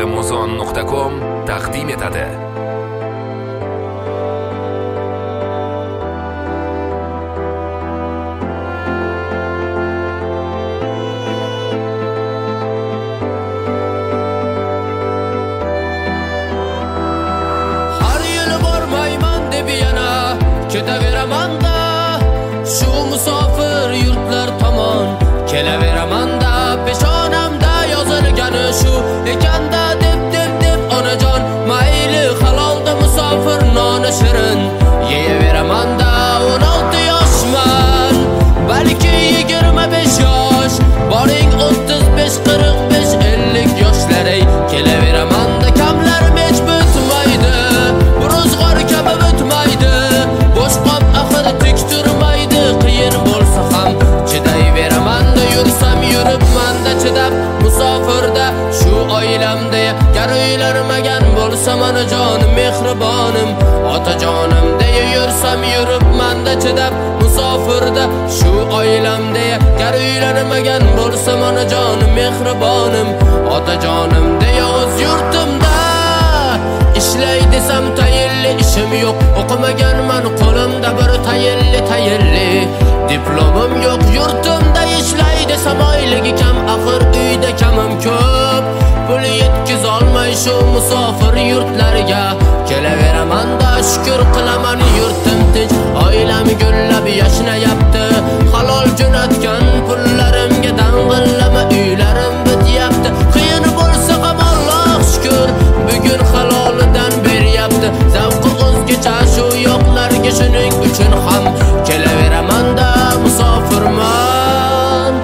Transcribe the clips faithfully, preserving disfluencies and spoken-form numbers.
muzon nuqta com taqdim etadi. Ketaveraman-da shu musofir yurtlar tomon, kelaveraman-da peshonamda yozilgani shu ekanda deb deb deb onajon, mayli halolda musofir noni shirin yeyaveraman-da. o'n olti yoshman, balki yigirma besh yosh, boring o'ttiz besh qirq besh ellik yoshlar, ey kelaveraman-da kamlar hech bitmaydi, bu ro'zg'or kabi bitmaydi. Bosh qop axir tik turmaydi, qiyin bo'lsa ham chidayveraman-da. Yursam yuribman-da chidab musofirda shu oilamda, gar uylanmagan bo'lsam onajonim mehribonim otajonimda. Yursam yuribman-da chidab musofirda shu oilamda, gar uylanmagan bo'lsam onajonim mehribonim otajonimda. O'z yurtimda ishlay desam tayinli ishim yo'q, o'qimaganman qo'limda bir tayinli tayinli diplomim yo'q. Yurtimda ishlay desam oyligi kam, axir uyda kamim ko'p, pul yetkazolmay shu musofir yurtlarga kelaveraman-da. Shukr qilaman yurtim tinch, oilam gullab yashnayapti, halol jo'natgan pullarimga dang'illama uylarim bityapti. Qiyin bo'lsa ham Alloh shukr, bugun halolidan beryapti. Zavqi o'zgacha shu yoqlarga, shuning uchun ham kelaveraman-da. Musofirman,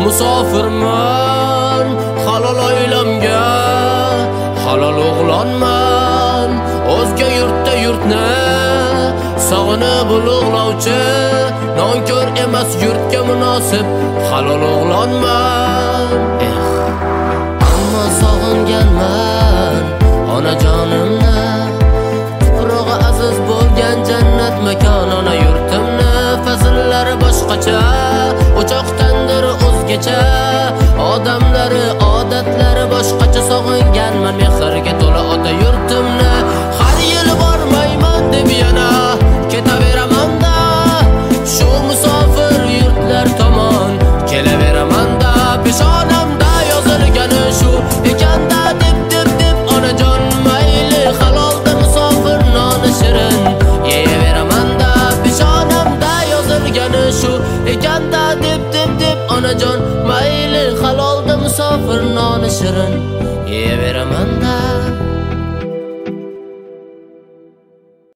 musofirman, halol oilamga halol o'g'lonman. O'zga yurtda yurtni sog'inib ulug'lovchi, nonkor emas yurtga munosib halol o'g'lonman. Eh, ammo sog'inganman onajonimni, tuprog'i aziz bo'lgan jannat makon ona yurtimni. Fazllari boshqacha, o'choq tandiri o'zgacha, odamlari odatlari boshqacha. Sog'inganman mehrga to'la ota yurtimni. Har yil bormayman deb yana ketaveraman-da shu musofir yurtlar tomon, kelaveraman-da peshonamda yozilgani shu ekanda deb deb deb onajon, mayli halolda musofir noni shirin yeyaveraman-da. Peshonamda yozilgani shu ekanda deb deb deb onajon, mayli halolda musofir noni shirin yeyaveraman-da.